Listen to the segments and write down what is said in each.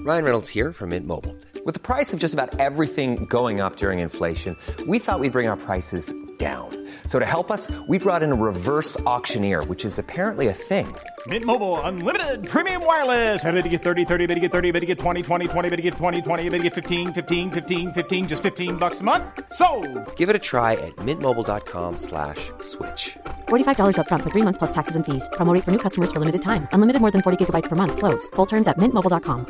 Ryan Reynolds here from Mint Mobile. With the price of just about everything going up during inflation, we thought we'd bring our prices down. So to help us, we brought in a reverse auctioneer, which is apparently a thing. Mint Mobile Unlimited Premium Wireless. How to get 30, 30, how to get 30, how to get 20, 20, 20, how to get 20, 20, how to get 15, 15, 15, 15, just $15 a month? Sold! Give it a try at mintmobile.com/switch. $45 up front for 3 months plus taxes and fees. Promo rate for new customers for limited time. Unlimited more than 40 gigabytes per month. Slows full terms at mintmobile.com.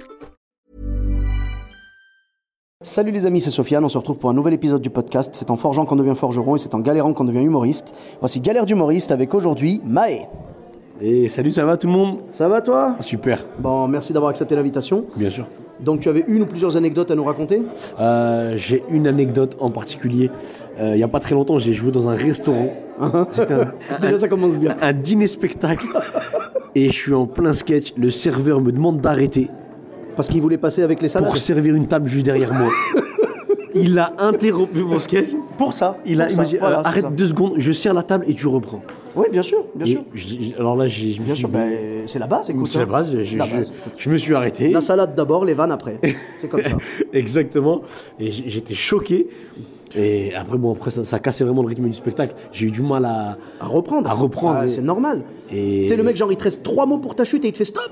Salut les amis, c'est Sofiane, on se retrouve pour un nouvel épisode du podcast. C'est en forgeant qu'on devient forgeron et c'est en galérant qu'on devient humoriste. Voici Galère d'humoriste avec aujourd'hui Maë. Et salut, ça va tout le monde? Ça va toi? Super. Bon, merci d'avoir accepté l'invitation. Bien sûr. Donc tu avais une ou plusieurs anecdotes à nous raconter? J'ai une anecdote en particulier. Il n'y a pas très longtemps, j'ai joué dans un restaurant. Déjà ça commence bien. Un dîner-spectacle. Et je suis en plein sketch. Le serveur me demande d'arrêter Parce qu'il voulait passer avec les salades? pour servir une table juste derrière moi. Il a interrompu mon sketch. Pour ça. Il me dit voilà, c'est arrête ça. 2 secondes, je serre la table et tu reprends. Oui, bien sûr, bien sûr. Alors là, je me Bien suis sûr, c'est la base, écoute. c'est la base. Je me suis arrêté. La salade d'abord, les vannes après. C'est comme ça. Exactement. Et j'étais choqué. Et après, ça cassait vraiment le rythme du spectacle. J'ai eu du mal à reprendre. Ah, c'est normal. Et... Tu sais, le mec, genre, il te reste 3 mots pour ta chute et il te fait stop.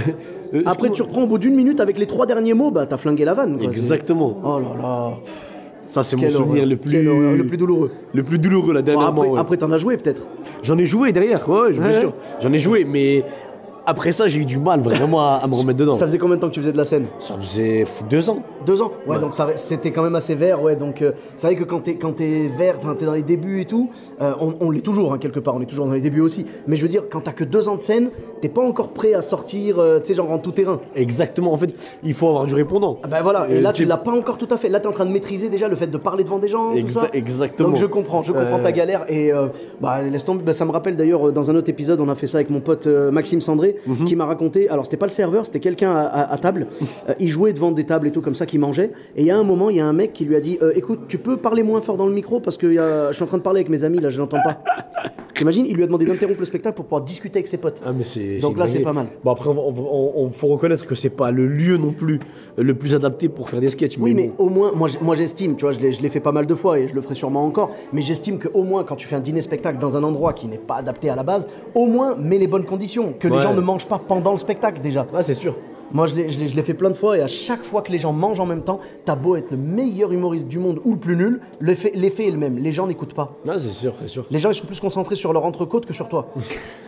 Après, tu reprends au bout d'une minute avec les 3 derniers mots, bah t'as flingué la vanne. Quoi. Exactement. Oh là là. Ça, c'est mon souvenir le plus douloureux. Le plus douloureux, la dernière Bon, fois. après, t'en as joué peut-être. J'en ai joué derrière, ouais, bien sûr. J'en ai joué, mais après ça, j'ai eu du mal vraiment à me remettre dedans. Ça faisait combien de temps que tu faisais de la scène? Ça faisait 2 ans. 2 ans. Ouais, donc c'était quand même assez vert, ouais. Donc c'est vrai que quand t'es vert, t'es dans les débuts et tout, on l'est toujours, hein, quelque part, on est toujours dans les débuts aussi. Mais je veux dire, quand t'as que 2 ans de scène, t'es pas encore prêt à sortir, tu sais, genre en tout terrain. Exactement, en fait, il faut avoir du répondant. Ben voilà, et là tu l'as pas encore tout à fait. Là t'es en train de maîtriser déjà le fait de parler devant des gens, tout ça. Exactement. Donc je comprends ta galère. Et laisse tomber, ça me rappelle d'ailleurs, dans un autre épisode, on a fait ça avec mon pote Maxime Sandré, qui m'a raconté. Alors c'était pas le serveur, c'était quelqu'un à table. Il jouait devant des tables et tout comme ça, qui mangeait. Et il y a un moment, il y a un mec qui lui a dit écoute, tu peux parler moins fort dans le micro parce que je suis en train de parler avec mes amis là, je l'entends pas. T'imagines, il lui a demandé d'interrompre le spectacle pour pouvoir discuter avec ses potes. Ah, mais donc là c'est pas mal. Bon, après on faut reconnaître que c'est pas le lieu non plus le plus adapté pour faire des sketchs. Oui, mais au moins moi j'estime, tu vois, je l'ai fait pas mal de fois et je le ferai sûrement encore, mais j'estime qu'au moins quand tu fais un dîner-spectacle dans un endroit qui n'est pas adapté à la base, au moins mets les bonnes conditions, que les gens ne mangent pas pendant le spectacle déjà. Ouais, c'est sûr. Moi, je l'ai fait plein de fois et à chaque fois que les gens mangent en même temps, t'as beau être le meilleur humoriste du monde ou le plus nul, l'effet est le même. Les gens n'écoutent pas. Ouais, c'est sûr. Les gens, ils sont plus concentrés sur leur entrecôte que sur toi.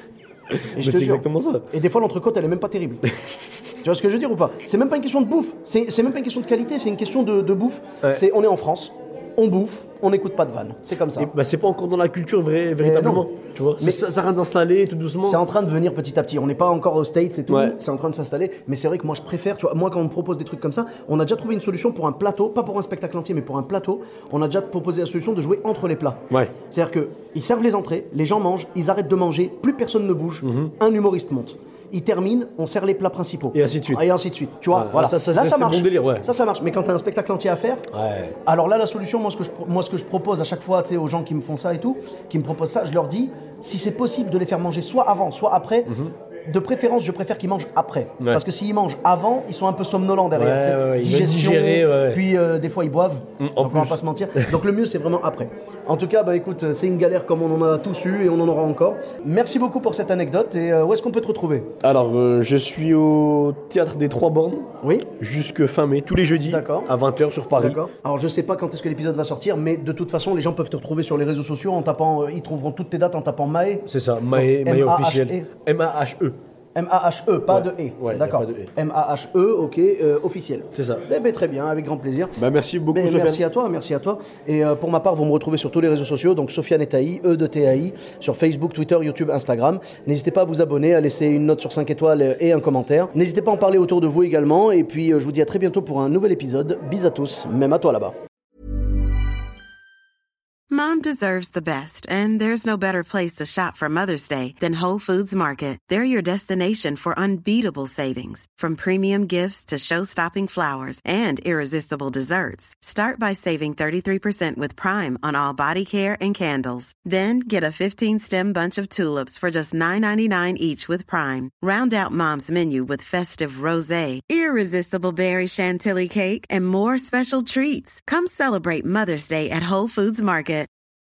Mais c'est exactement ça. Et des fois, l'entrecôte, elle est même pas terrible. Tu vois ce que je veux dire ou pas? C'est même pas une question de bouffe. C'est même pas une question de qualité, c'est une question de bouffe. Ouais. On est en France. On bouffe, on n'écoute pas de vannes. C'est comme ça. C'est pas encore dans la culture véritablement. Tu vois, mais ça vient d'installer tout doucement. C'est en train de venir petit à petit. On n'est pas encore aux States et tout. Ouais. C'est en train de s'installer. Mais c'est vrai que moi, je préfère. Tu vois, moi, quand on me propose des trucs comme ça, on a déjà trouvé une solution pour un plateau, pas pour un spectacle entier, mais pour un plateau. On a déjà proposé la solution de jouer entre les plats. Ouais. C'est-à-dire qu'ils servent les entrées, les gens mangent, ils arrêtent de manger, plus personne ne bouge. Un humoriste monte. Il termine, on sert les plats principaux. Et ainsi de suite. Tu vois, voilà. Ça marche. Bon délire, ouais. Ça marche. Mais quand tu as un spectacle entier à faire, alors là, la solution, moi, ce que je propose à chaque fois, tu sais, aux gens qui me font ça et tout, qui me proposent ça, je leur dis, si c'est possible de les faire manger soit avant, soit après, de préférence, je préfère qu'ils mangent après. Ouais. Parce que s'ils mangent avant, ils sont un peu somnolents derrière. Digestion, puis des fois ils boivent. Donc on va pas se mentir. Donc le mieux, c'est vraiment après. En tout cas, écoute, c'est une galère comme on en a tous eu et on en aura encore. Merci beaucoup pour cette anecdote. Et où est-ce qu'on peut te retrouver? Alors, je suis au Théâtre des Trois Bornes. Oui. Jusque fin mai, tous les jeudis. D'accord. À 20h sur Paris. D'accord. Alors, je sais pas quand est-ce que l'épisode va sortir, mais de toute façon, les gens peuvent te retrouver sur les réseaux sociaux en tapant. Ils trouveront toutes tes dates en tapant Maë. C'est ça, Maë officiel. M-A-H-E. M-A-H-E, pas de E. Ouais, d'accord. pas de E. M-A-H-E, ok, officiel. C'est ça. Très bien, avec grand plaisir. Merci beaucoup, Sofiane. Merci à toi. Et pour ma part, vous me retrouvez sur tous les réseaux sociaux, donc Sofiane et Taï, E de T-A-I, sur Facebook, Twitter, YouTube, Instagram. N'hésitez pas à vous abonner, à laisser une note sur 5 étoiles et un commentaire. N'hésitez pas à en parler autour de vous également. Et puis, je vous dis à très bientôt pour un nouvel épisode. Bis à tous, même à toi là-bas. Mom deserves the best, and there's no better place to shop for Mother's Day than Whole Foods Market. They're your destination for unbeatable savings, from premium gifts to show-stopping flowers and irresistible desserts. Start by saving 33% with Prime on all body care and candles. Then get a 15-stem bunch of tulips for just $9.99 each with Prime. Round out Mom's menu with festive rosé, irresistible berry chantilly cake, and more special treats. Come celebrate Mother's Day at Whole Foods Market.